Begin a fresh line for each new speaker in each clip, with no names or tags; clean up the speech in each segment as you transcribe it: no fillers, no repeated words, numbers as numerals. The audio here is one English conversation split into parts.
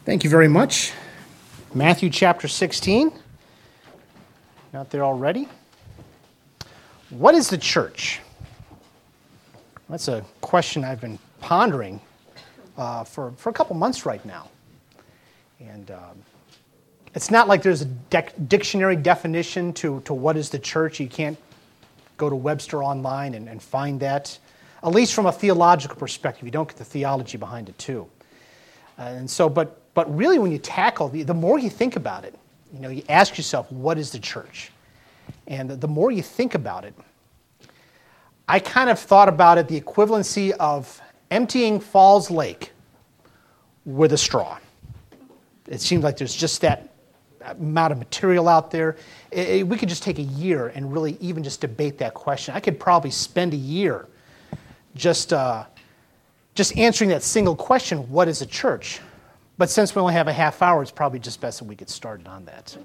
Thank you very much. Matthew chapter 16. Not there already? What is the church? That's a question I've been pondering for a couple months right now. And it's not like there's a dictionary definition to what is the church. You can't go to Webster online and find that, at least from a theological perspective. You don't get the theology behind it too. But really when you tackle, the more you think about it, you ask yourself, what is the church? And the more you think about it, I kind of thought about it, the equivalency of emptying Falls Lake with a straw. It seems like there's just that amount of material out there. We could just take a year and really even just debate that question. I could probably spend a year just answering that single question, what is a church? But since we only have a half hour, it's probably just best that we get started on that.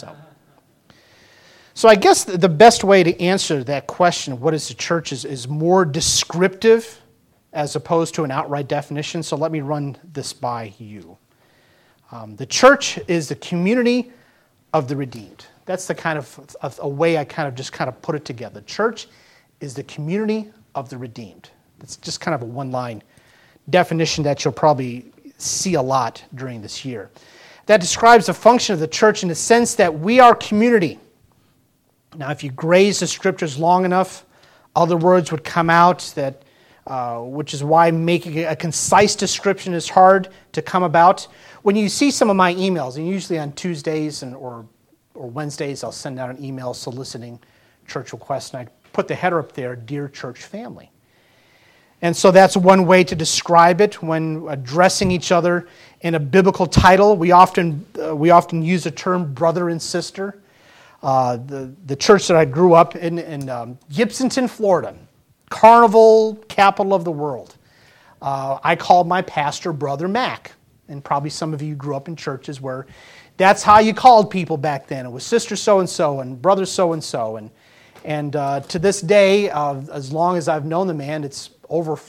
So I guess the best way to answer that question, what is the church, is more descriptive as opposed to an outright definition. So let me run this by you. The church is the community of the redeemed. That's the kind of a way I kind of put it together. The church is the community of the redeemed. It's just kind of a one-line definition that you'll probably see a lot during this year. That describes the function of the church in the sense that we are community. Now, if you graze the scriptures long enough, other words would come out, that which is why making a concise description is hard to come about. When you see some of my emails, and usually on Tuesdays or Wednesdays, I'll send out an email soliciting church requests, and I put the header up there, Dear Church Family. And so that's one way to describe it when addressing each other in a biblical title. We often use the term brother and sister. The church that I grew up in Gibsonton, Florida, Carnival, capital of the world. I called my pastor Brother Mac, and probably some of you grew up in churches where that's how you called people back then. It was sister so-and-so and brother so-and-so. And to this day, as long as I've known the man, it's over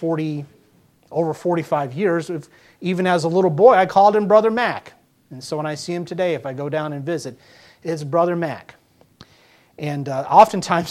45 years. Even as a little boy, I called him Brother Mac. And so when I see him today, if I go down and visit, it's Brother Mac. And oftentimes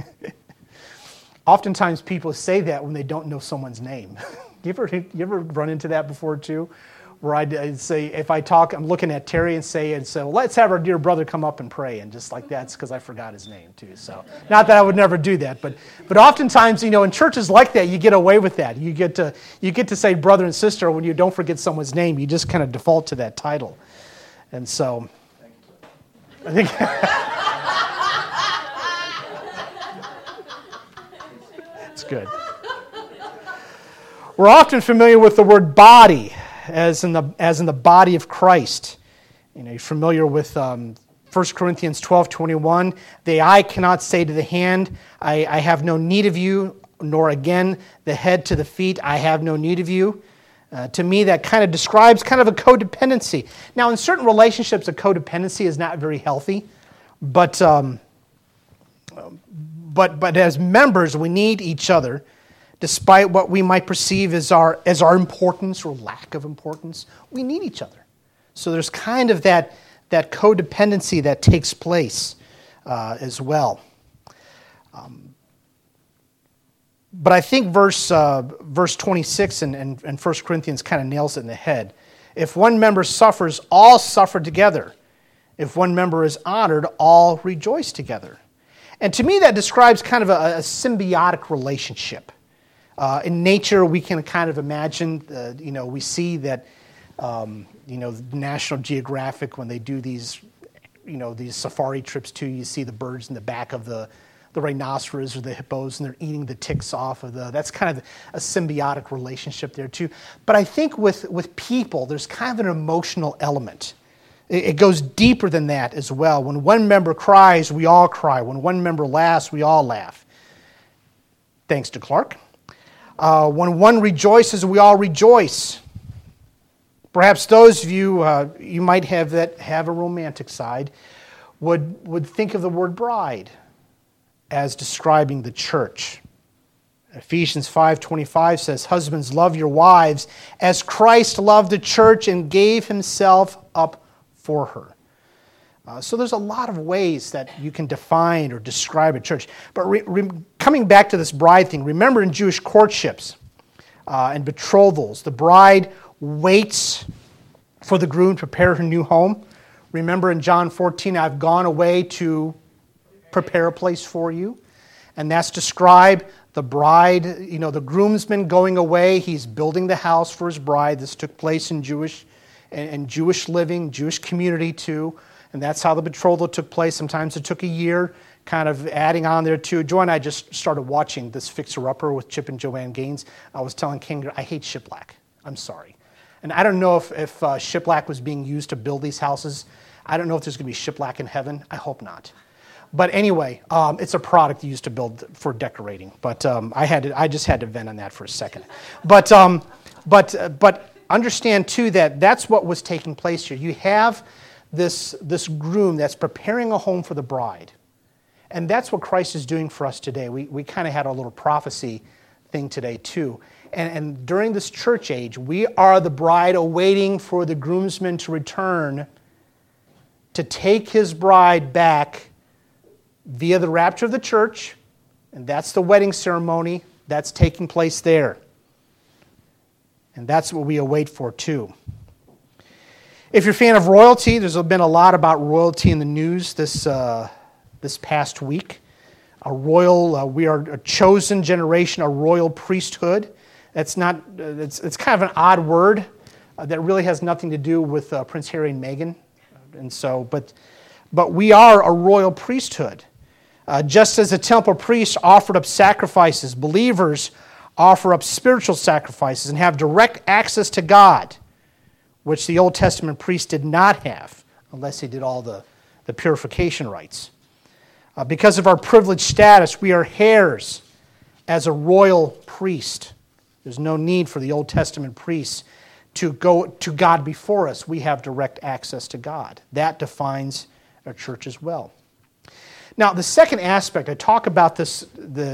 people say that when they don't know someone's name. You ever run into that before too? Where I'd say, if I talk, I'm looking at Terry and say, well, let's have our dear brother come up and pray. And just like that's because I forgot his name too. So not that I would never do that, but oftentimes, in churches like that, you get away with that. You get to say brother and sister when you don't forget someone's name. You just kind of default to that title. And so I think it's good. We're often familiar with the word body, as in the body of Christ. You're familiar with 1 Corinthians 12:21. The eye cannot say to the hand, I have no need of you, nor again the head to the feet, I have no need of you. To me, that kind of describes kind of a codependency. Now, in certain relationships, a codependency is not very healthy, but as members, we need each other. Despite what we might perceive as our importance or lack of importance, we need each other. So there's kind of that codependency that takes place as well. But I think verse 26 in 1 Corinthians kind of nails it in the head. If one member suffers, all suffer together. If one member is honored, all rejoice together. And to me, that describes kind of a symbiotic relationship. In nature, we can kind of imagine, we see that, National Geographic, when they do these safari trips too, you see the birds in the back of the rhinoceros or the hippos, and they're eating the ticks off of that's kind of a symbiotic relationship there too. But I think with people, there's kind of an emotional element. It goes deeper than that as well. When one member cries, we all cry. When one member laughs, we all laugh. Thanks to Clark. When one rejoices, we all rejoice. Perhaps those of you, you might have a romantic side, would think of the word bride as describing the church Ephesians 5:25 says, "Husbands, love your wives as Christ loved the church and gave himself up for her." So there's a lot of ways that you can define or describe a church. But coming back to this bride thing, remember in Jewish courtships and betrothals, the bride waits for the groom to prepare her new home. Remember in John 14, "I've gone away to prepare a place for you." And that's described the bride, the groomsman going away. He's building the house for his bride. This took place in Jewish living, Jewish community too. And that's how the betrothal took place. Sometimes it took a year, kind of adding on there too. Joy and I just started watching this Fixer Upper with Chip and Joanne Gaines. I was telling King, I hate shiplap. I'm sorry. And I don't know if shiplap was being used to build these houses. I don't know if there's going to be shiplap in heaven. I hope not. But anyway, it's a product used to build for decorating. But I just had to vent on that for a second. But understand too that that's what was taking place here. You have this groom that's preparing a home for the bride. And that's what Christ is doing for us today. We kind of had a little prophecy thing today too. And during this church age, we are the bride awaiting for the groomsman to return to take his bride back via the rapture of the church. And that's the wedding ceremony that's taking place there. And that's what we await for too. If you're a fan of royalty, there's been a lot about royalty in the news this past week. We are a chosen generation, a royal priesthood. It's kind of an odd word that really has nothing to do with Prince Harry and Meghan, but we are a royal priesthood. Just as the temple priests offered up sacrifices, believers offer up spiritual sacrifices and have direct access to God, which the Old Testament priests did not have, unless they did all the purification rites. Because of our privileged status, we are heirs as a royal priest. There's no need for the Old Testament priests to go to God before us. We have direct access to God. That defines our church as well. Now, the second aspect, I talk about this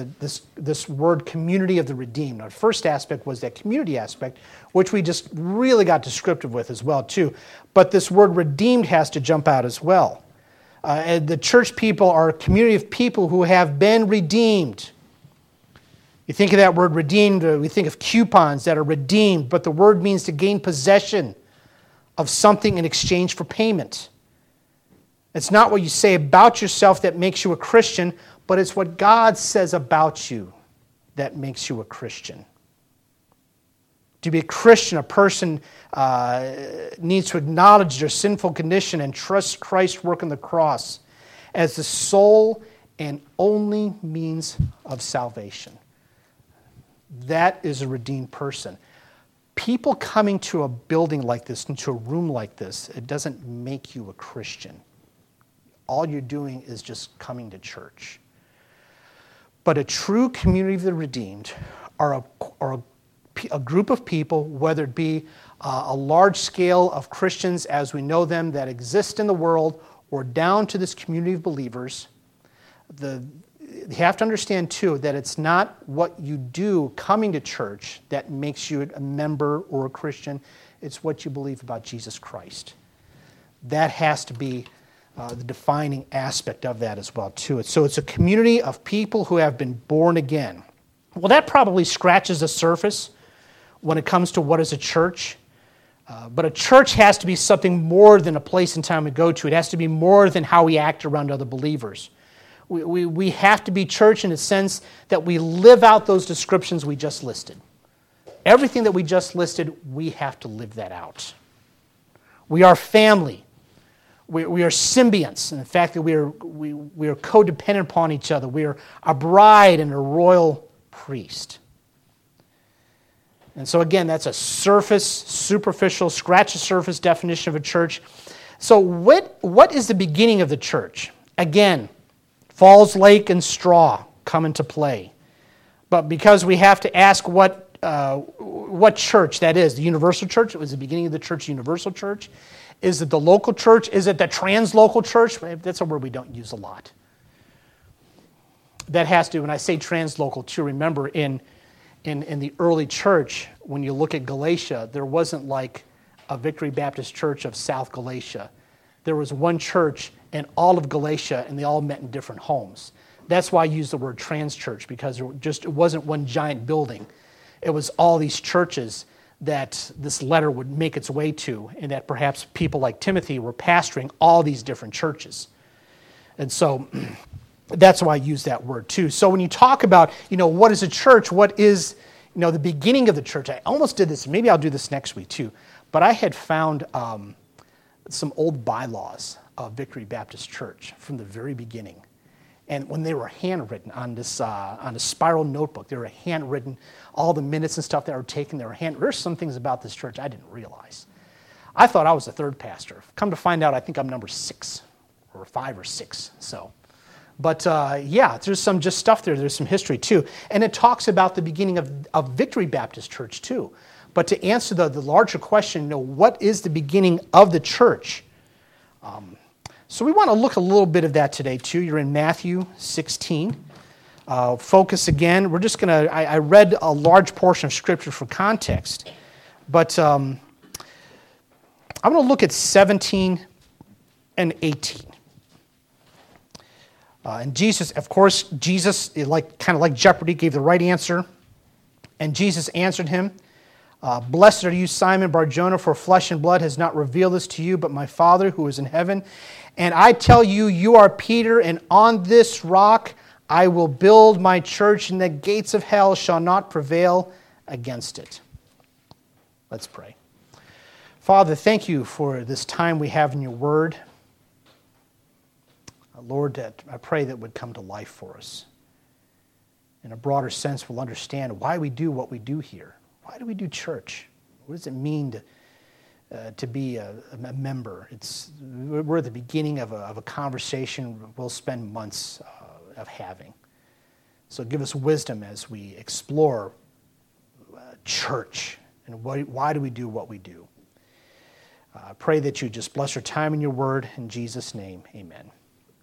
word community of the redeemed. Now, the first aspect was that community aspect, which we just really got descriptive with as well, too. But this word redeemed has to jump out as well. And the church people are a community of people who have been redeemed. You think of that word redeemed, we think of coupons that are redeemed, but the word means to gain possession of something in exchange for payment. It's not what you say about yourself that makes you a Christian, but it's what God says about you that makes you a Christian. To be a Christian, a person needs to acknowledge their sinful condition and trust Christ's work on the cross as the sole and only means of salvation. That is a redeemed person. People coming to a building like this, into a room like this, it doesn't make you a Christian. All you're doing is just coming to church. But a true community of the redeemed are a group of people, whether it be a large scale of Christians as we know them that exist in the world, or down to this community of believers. You have to understand, too, that it's not what you do coming to church that makes you a member or a Christian. It's what you believe about Jesus Christ. That has to be the defining aspect of that as well, too. So it's a community of people who have been born again. Well, that probably scratches the surface when it comes to what is a church. But a church has to be something more than a place and time we go to. It has to be more than how we act around other believers. We have to be church in the sense that we live out those descriptions we just listed. Everything that we just listed, we have to live that out. We are family. We are symbionts in the fact that we are codependent upon each other. We are a bride and a royal priest. And so again, that's a superficial, scratch-the-surface definition of a church. So what is the beginning of the church? Again, Falls Lake and straw come into play. But because we have to ask what church that is, the universal church, it was the beginning of the church, universal church. Is it the local church? Is it the translocal church? That's a word we don't use a lot. that has to, when I say translocal too, remember in the early church, when you look at Galatia, there wasn't like a Victory Baptist Church of South Galatia. There was one church in all of Galatia, and they all met in different homes. That's why I use the word trans church, because it wasn't one giant building. It was all these churches that this letter would make its way to, and that perhaps people like Timothy were pastoring all these different churches. And so that's why I use that word too. So when you talk about, what is a church, what is, the beginning of the church, I almost did this, maybe I'll do this next week too, but I had found some old bylaws of Victory Baptist Church from the very beginning. And when they were handwritten on a spiral notebook, they were handwritten, all the minutes and stuff that were taken, there's some things about this church I didn't realize. I thought I was the third pastor. Come to find out, I think I'm number 6 or 5 or 6. So, but there's some just stuff there. There's some history too. And it talks about the beginning of Victory Baptist Church too. But to answer the larger question, what is the beginning of the church? So we want to look a little bit of that today too. You're in Matthew 16. Focus again. We're just going to, I read a large portion of Scripture for context, but I'm going to look at 17 and 18. And Jesus, of course, kind of like Jeopardy, gave the right answer. And Jesus answered him, "Blessed are you, Simon Bar-Jonah, for flesh and blood has not revealed this to you, but my Father who is in heaven. And I tell you, you are Peter, and on this rock I will build my church, and the gates of hell shall not prevail against it." Let's pray. Father, thank you for this time we have in your word. Lord, that I pray that would come to life for us. In a broader sense, we'll understand why we do what we do here. Why do we do church? What does it mean to be a member? We're at the beginning of a conversation we'll spend months of having. So give us wisdom as we explore church and why do we do what we do. I pray that you just bless our time in your word. In Jesus' name, amen.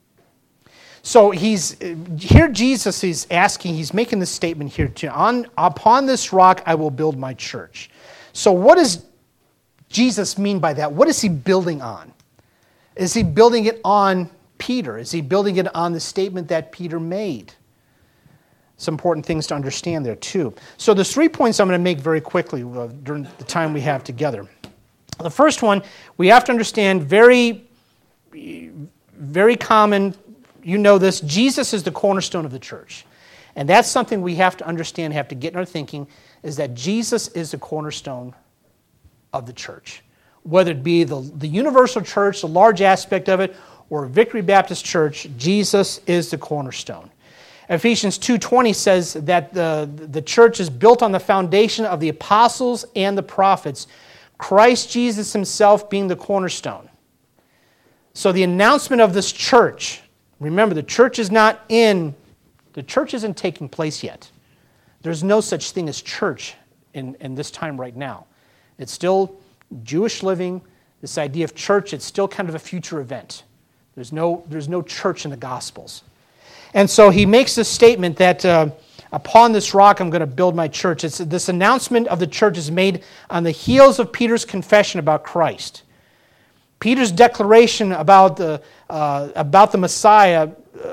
So here Jesus is asking, he's making this statement here too. Upon this rock I will build my church. So what does Jesus mean by that? What is he building on? Is he building it on Peter? Is he building it on the statement that Peter made? Some important things to understand there too. So there's 3 points I'm going to make very quickly during the time we have together. The first one, we have to understand very, very common. You know this, Jesus is the cornerstone of the church. And that's something we have to understand, have to get in our thinking, is that Jesus is the cornerstone of the church. Whether it be the universal church, the large aspect of it, or Victory Baptist Church, Jesus is the cornerstone. Ephesians 2:20 says that the church is built on the foundation of the apostles and the prophets, Christ Jesus himself being the cornerstone. So the announcement of this church, remember, the church isn't taking place yet. There's no such thing as church in this time right now. It's still Jewish living. This idea of church, it's still kind of a future event. There's no church in the Gospels. And so he makes this statement that upon this rock I'm going to build my church. This announcement of the church is made on the heels of Peter's confession about Christ. Peter's declaration about the Messiah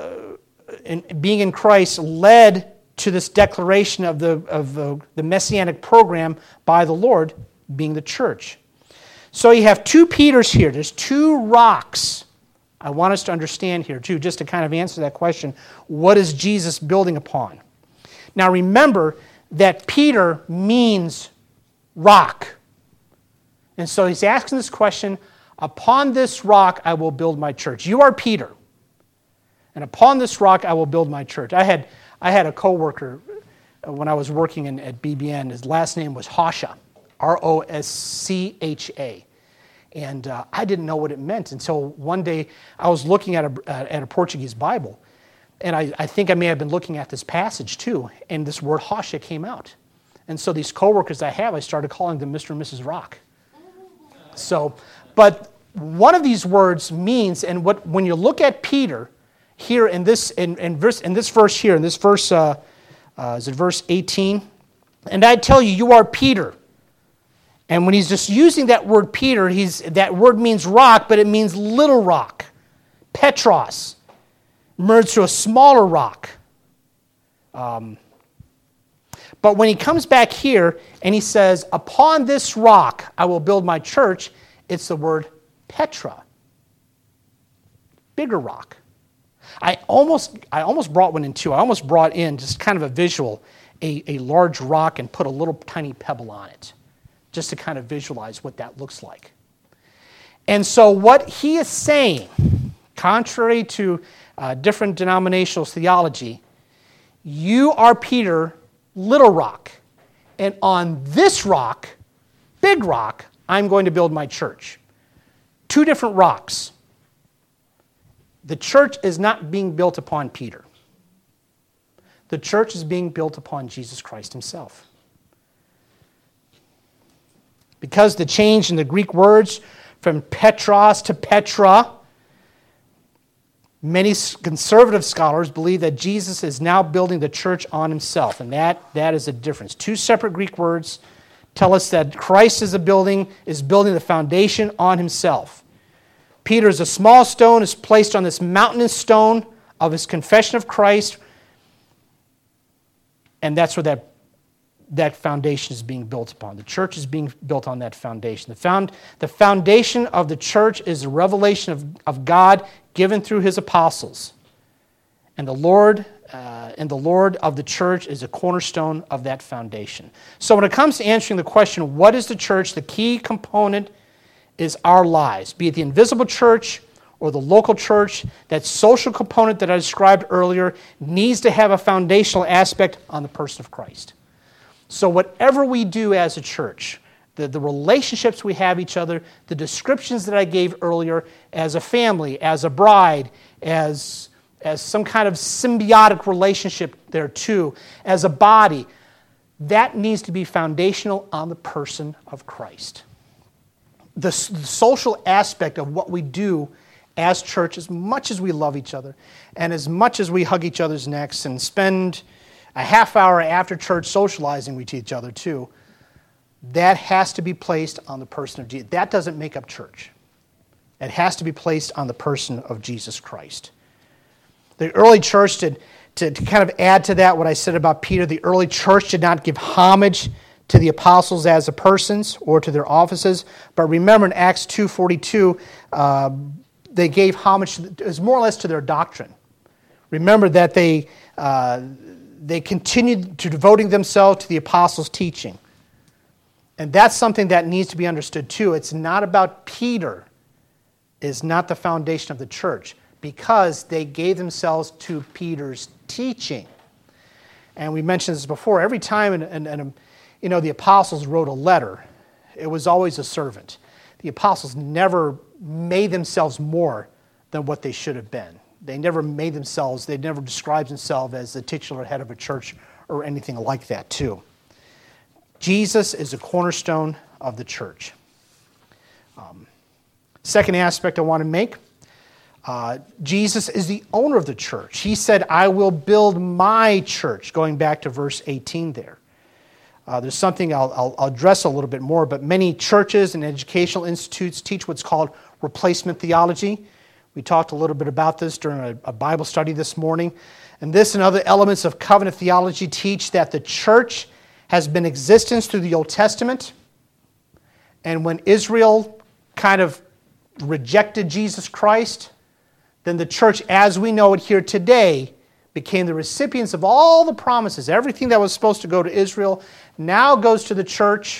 being in Christ led to this declaration of the messianic program by the Lord being the church. So you have 2 Peters here. There's 2 rocks. I want us to understand here too, just to kind of answer that question. What is Jesus building upon? Now remember that Peter means rock. And so he's asking this question, upon this rock I will build my church. You are Peter. And upon this rock I will build my church. I had a coworker when I was working at BBN. His last name was Hoscha, R-O-S-C-H-A. And I didn't know what it meant until one day I was looking at a Portuguese Bible. And I think I may have been looking at this passage too. And this word Hoscha came out. And so these coworkers I started calling them Mr. and Mrs. Rock. So, but one of these words means, and when you look at Peter, here in this verse here, is it verse 18? And I tell you, you are Peter. And when he's just using that word Peter, that word means rock, but it means little rock. Petros. Merged to a smaller rock. But when he comes back here and he says, upon this rock I will build my church, it's the word Petra. Bigger rock. I almost brought one in too. I almost brought in just kind of a visual, a large rock and put a little tiny pebble on it, just to kind of visualize what that looks like. And so what he is saying, contrary to different denominational theology, you are Peter, little rock, and on this rock, big rock, I'm going to build my church. Two different rocks. The church is not being built upon Peter. The church is being built upon Jesus Christ himself. Because the change in the Greek words from Petros to Petra, many conservative scholars believe that Jesus is now building the church on himself, and that is a difference. Two separate Greek words tell us that Christ is building the foundation on himself. Peter is a small stone, is placed on this mountainous stone of his confession of Christ, and that's where that foundation is being built upon. The church is being built on that foundation. The foundation of the church is the revelation of God given through his apostles. And the Lord of the church is a cornerstone of that foundation. So when it comes to answering the question, what is the church? The key component is our lives, be it the invisible church or the local church. That social component that I described earlier needs to have a foundational aspect on the person of Christ. So whatever we do as a church, the relationships we have each other, the descriptions that I gave earlier, as a family, as a bride, as some kind of symbiotic relationship there too, as a body, that needs to be foundational on the person of Christ. The social aspect of what we do as church, as much as we love each other, and as much as we hug each other's necks and spend a half hour after church socializing with each other too, that has to be placed on the person of Jesus. That doesn't make up church. It has to be placed on the person of Jesus Christ. The early church to kind of add to that what I said about Peter, the early church did not give homage to the apostles as the persons or to their offices. But remember in Acts 2:42, they gave homage, it was more or less to their doctrine. Remember that they continued to devoting themselves to the apostles' teaching. And that's something that needs to be understood too. It's not about Peter is not the foundation of the church, because they gave themselves to Peter's teaching. And we mentioned this before. Every time the apostles wrote a letter, it was always a servant. The apostles never made themselves more than what they should have been. They never described themselves as the titular head of a church or anything like that too. Jesus is the cornerstone of the church. Second aspect I want to make, Jesus is the owner of the church. He said, I will build my church, going back to verse 18 there. There's something I'll address a little bit more, but many churches and educational institutes teach what's called replacement theology. We talked a little bit about this during a Bible study this morning. And this and other elements of covenant theology teach that the church has been in existence through the Old Testament. And when Israel kind of rejected Jesus Christ, then the church as we know it here today became the recipients of all the promises. Everything that was supposed to go to Israel now goes to the church,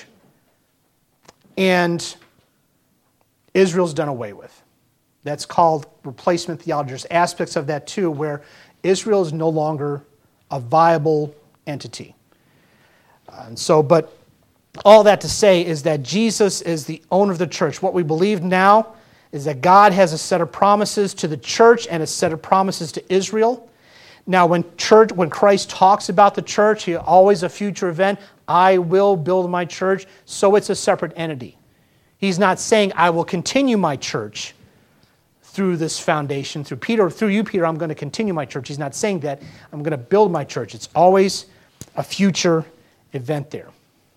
and Israel's done away with. That's called replacement theology. There's aspects of that too where Israel is no longer a viable entity. But all that to say is that Jesus is the owner of the church. What we believe now is that God has a set of promises to the church and a set of promises to Israel. Now, when Christ talks about the church, he always a future event. I will build my church, so it's a separate entity. He's not saying I will continue my church through this foundation, through Peter, through you, Peter, I'm going to continue my church. He's not saying that. I'm going to build my church. It's always a future event there.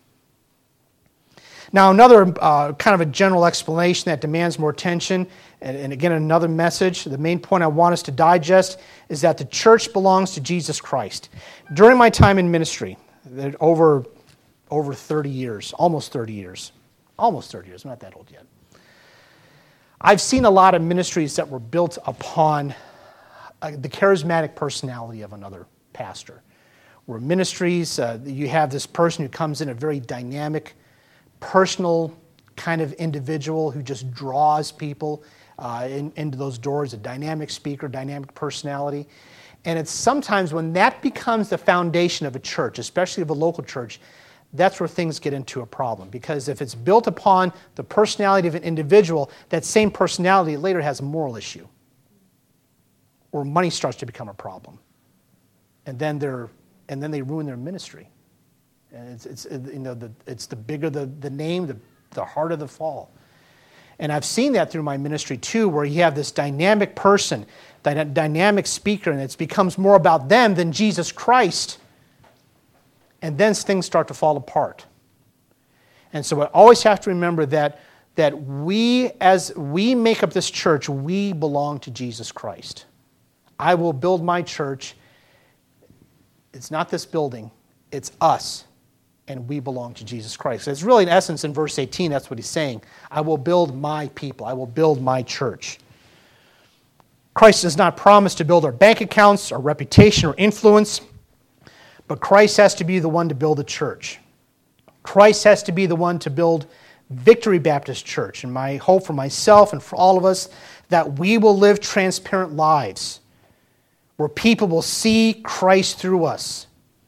Now, another kind of a general explanation that demands more attention, and again, another message, the main point I want us to digest is that the church belongs to Jesus Christ. During my time in ministry, over 30 years, almost 30 years, I'm not that old yet. I've seen a lot of ministries that were built upon the charismatic personality of another pastor. Where ministries, you have this person who comes in, a very dynamic, personal kind of individual who just draws people into those doors, a dynamic speaker, dynamic personality. And it's sometimes when that becomes the foundation of a church, especially of a local church, that's where things get into a problem. Because if it's built upon the personality of an individual, that same personality later has a moral issue. Or money starts to become a problem. And then they ruin their ministry. And it's the bigger the name, the harder the fall. And I've seen that through my ministry too, where you have this dynamic person, dynamic speaker, and it becomes more about them than Jesus Christ. And then things start to fall apart. And so I always have to remember that we, as we make up this church, we belong to Jesus Christ. I will build my church. It's not this building, it's us. And we belong to Jesus Christ. So it's really, in essence, in verse 18, that's what he's saying. I will build my people. I will build my church. Christ does not promise to build our bank accounts, our reputation, or influence. But Christ has to be the one to build the church. Christ has to be the one to build Victory Baptist Church. And my hope for myself and for all of us, that we will live transparent lives where people will see Christ through us.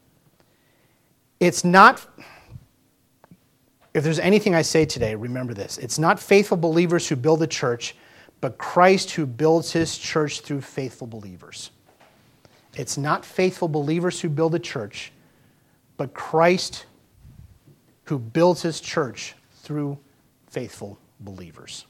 It's not, if there's anything I say today, remember this. It's not faithful believers who build the church, but Christ who builds his church through faithful believers. It's not faithful believers who build a church, but Christ who builds his church through faithful believers.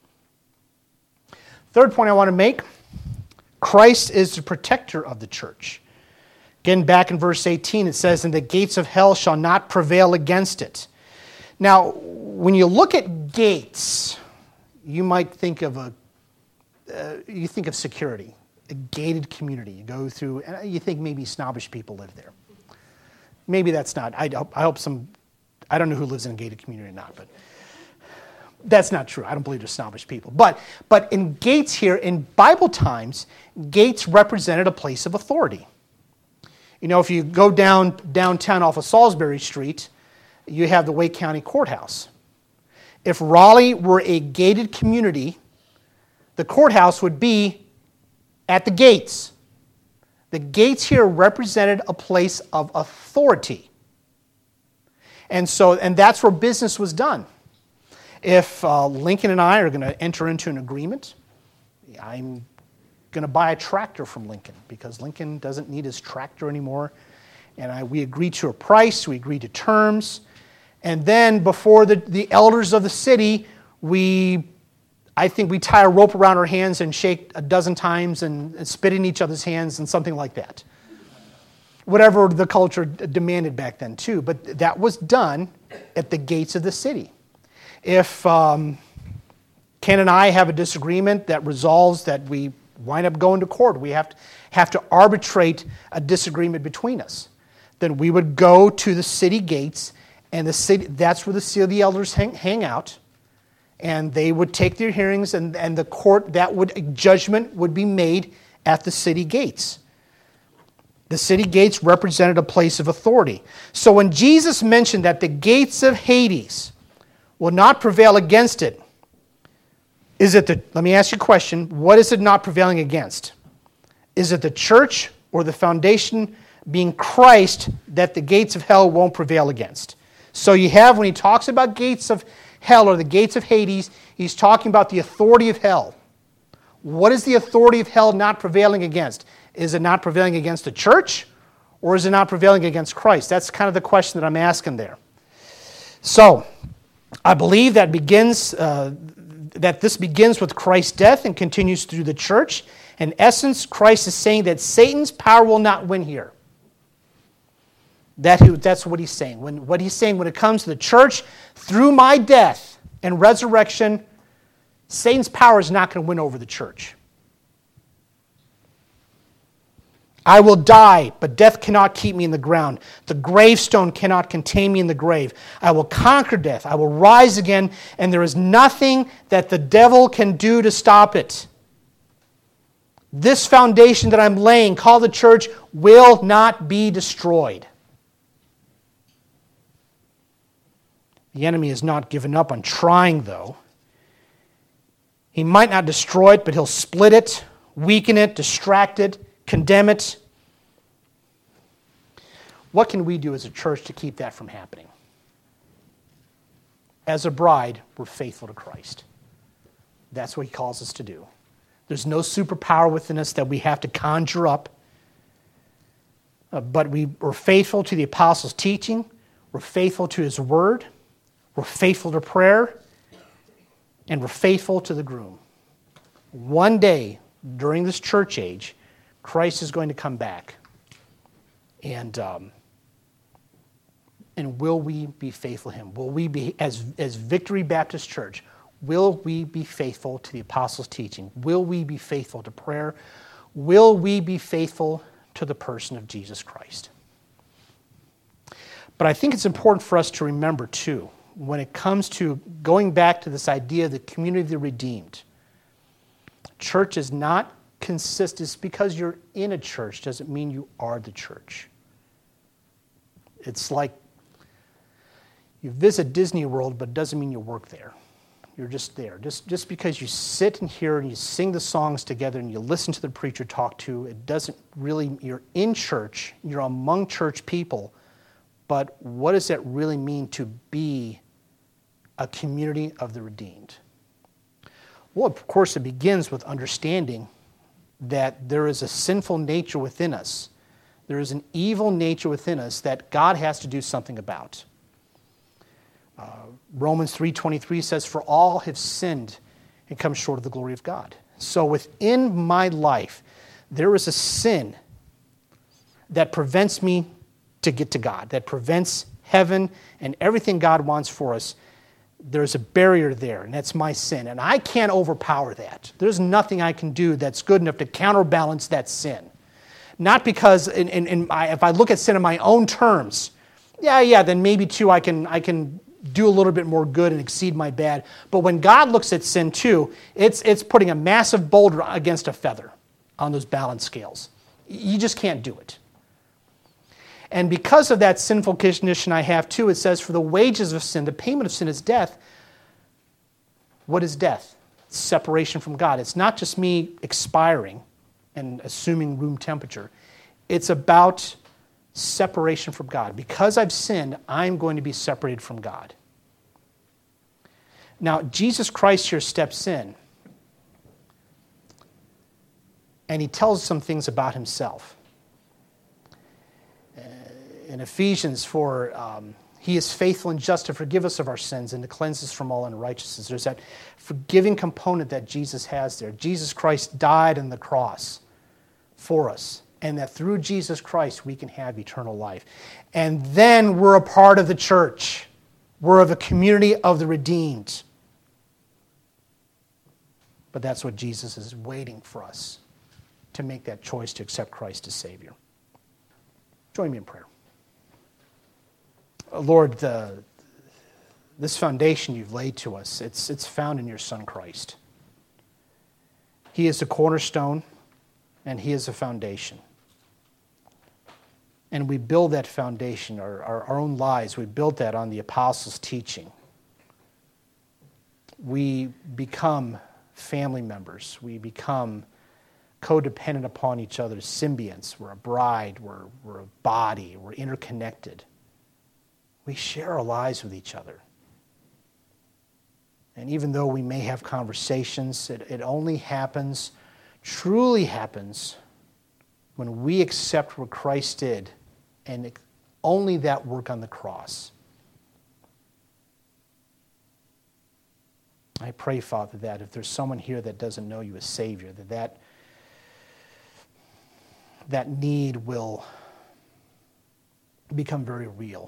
Third point I want to make, Christ is the protector of the church. Again, back in verse 18, it says, and the gates of hell shall not prevail against it. Now, when you look at gates, you might think of security, a gated community. You go through, and you think maybe snobbish people live there. Maybe that's not. I hope I don't know who lives in a gated community or not, but that's not true. I don't believe there's snobbish people. But in gates here, in Bible times, gates represented a place of authority. You know, if you go downtown off of Salisbury Street, you have the Wake County Courthouse. If Raleigh were a gated community, the courthouse would be at the gates. The gates here represented a place of authority. And that's where business was done. If Lincoln and I are going to enter into an agreement, I'm going to buy a tractor from Lincoln because Lincoln doesn't need his tractor anymore. And we agree to a price, we agree to terms. And then before the elders of the city, I think we tie a rope around our hands and shake a dozen times and spit in each other's hands and something like that. Whatever the culture demanded back then too. But that was done at the gates of the city. If Ken and I have a disagreement that resolves that we wind up going to court, we have to arbitrate a disagreement between us, then we would go to the city gates, and that's where the elders hang out, and they would take their hearings, and the court, judgment would be made at the city gates. The city gates represented a place of authority. So when Jesus mentioned that the gates of Hades will not prevail against it, let me ask you a question, what is it not prevailing against? Is it the church or the foundation being Christ that the gates of hell won't prevail against? So you have, when he talks about gates of hell or the gates of Hades, he's talking about the authority of hell. What is the authority of hell not prevailing against? Is it not prevailing against the church, or is it not prevailing against Christ? That's kind of the question that I'm asking there. So, I believe that begins that this begins with Christ's death and continues through the church. In essence, Christ is saying that Satan's power will not win here. That's what he's saying. What he's saying when it comes to the church, through my death and resurrection, Satan's power is not going to win over the church. I will die, but death cannot keep me in the ground. The gravestone cannot contain me in the grave. I will conquer death. I will rise again, and there is nothing that the devil can do to stop it. This foundation that I'm laying, called the church, will not be destroyed. The enemy has not given up on trying, though. He might not destroy it, but he'll split it, weaken it, distract it, condemn it. What can we do as a church to keep that from happening? As a bride, we're faithful to Christ. That's what he calls us to do. There's no superpower within us that we have to conjure up. But we're faithful to the apostles' teaching. We're faithful to his word. We're faithful to prayer. And we're faithful to the groom. One day, during this church age, Christ is going to come back. And will we be faithful to him? Will we be, as Victory Baptist Church, will we be faithful to the apostles' teaching? Will we be faithful to prayer? Will we be faithful to the person of Jesus Christ? But I think it's important for us to remember, too, when it comes to going back to this idea of the community of the redeemed, church is not consistent. Just because you're in a church doesn't mean you are the church. It's like you visit Disney World, but it doesn't mean you work there. You're just there. Just because you sit in here and you sing the songs together and you listen to the preacher talk to, it doesn't really, you're in church, you're among church people, but what does that really mean to be a community of the redeemed? Well, of course, it begins with understanding that there is a sinful nature within us. There is an evil nature within us that God has to do something about. Romans 3:23 says, "For all have sinned and come short of the glory of God." So within my life, there is a sin that prevents me to get to God, that prevents heaven and everything God wants for us. There's a barrier there, and that's my sin. And I can't overpower that. There's nothing I can do that's good enough to counterbalance that sin. Not because if I look at sin in my own terms, then maybe too I can do a little bit more good and exceed my bad. But when God looks at sin too, it's putting a massive boulder against a feather on those balance scales. You just can't do it. And because of that sinful condition I have too, it says, for the wages of sin, the payment of sin is death. What is death? It's separation from God. It's not just me expiring and assuming room temperature. It's about separation from God. Because I've sinned, I'm going to be separated from God. Now, Jesus Christ here steps in, and he tells some things about himself. In Ephesians 4, he is faithful and just to forgive us of our sins and to cleanse us from all unrighteousness. There's that forgiving component that Jesus has there. Jesus Christ died on the cross for us, and that through Jesus Christ we can have eternal life. And then we're a part of the church. We're of a community of the redeemed. But that's what Jesus is waiting for us, to make that choice to accept Christ as Savior. Join me in prayer. Lord, this foundation you've laid to us, it's found in your Son Christ. He is the cornerstone, and he is the foundation. And we build that foundation, our own lives, we build that on the apostles' teaching. We become family members. We become codependent upon each other, symbionts. We're a bride, we're a body, we're interconnected. We share our lives with each other. And even though we may have conversations, it only happens, truly happens, when we accept what Christ did, and only that work on the cross. I pray, Father, that if there's someone here that doesn't know you as Savior, that need will become very real.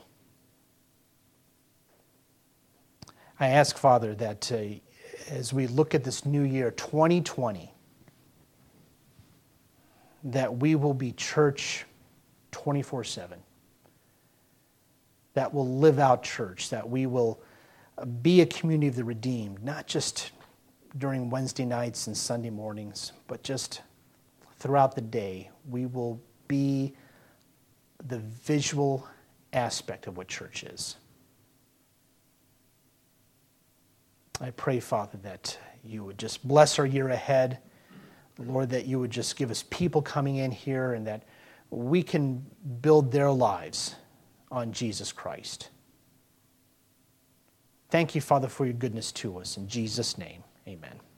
I ask, Father, that as we look at this new year, 2020, that we will be church 24/7, that will live out church, that we will be a community of the redeemed, not just during Wednesday nights and Sunday mornings, but just throughout the day. We will be the visual aspect of what church is. I pray, Father, that you would just bless our year ahead. Lord, that you would just give us people coming in here and that we can build their lives on Jesus Christ. Thank you, Father, for your goodness to us. In Jesus' name, amen.